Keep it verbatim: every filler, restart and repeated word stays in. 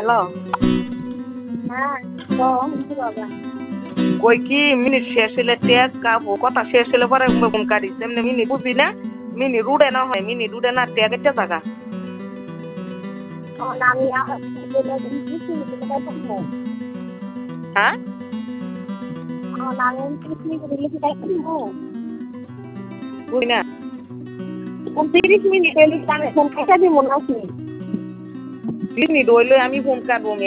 hello হ্যাঁ কম বাবা কই কি মিনিট শেষ হলে টেক কাবো কথা শেষ হলে পরে ফোন কাটিস এমনি মিনি বুঝবি না মিনি রুডে না হয় মিনি রুডে না টেক একটা জায়গা আমি হ্যাঁ বুঝি না তিরিশ মিনিট এলি আমি ফোন কেটে দিব নাকি মিনিট হইলে আমি ফোন কাটবো